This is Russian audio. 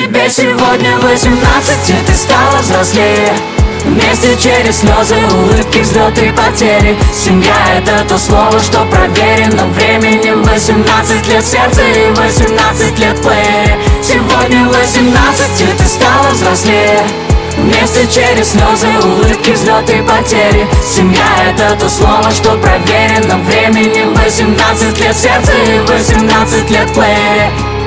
Тебе сегодня 18, и ты стала взрослее. Вместе через слезы, улыбки, взлеты и потери. Семья — это то слово, что проверено временем. 18 лет в сердце и 18 лет в плеере. Сегодня 18, и ты стала взрослее. Вместе через слезы, улыбки, взлеты и потери. Семья — это то слово, что проверено временем. 18 лет в сердце и 18 лет в плеере.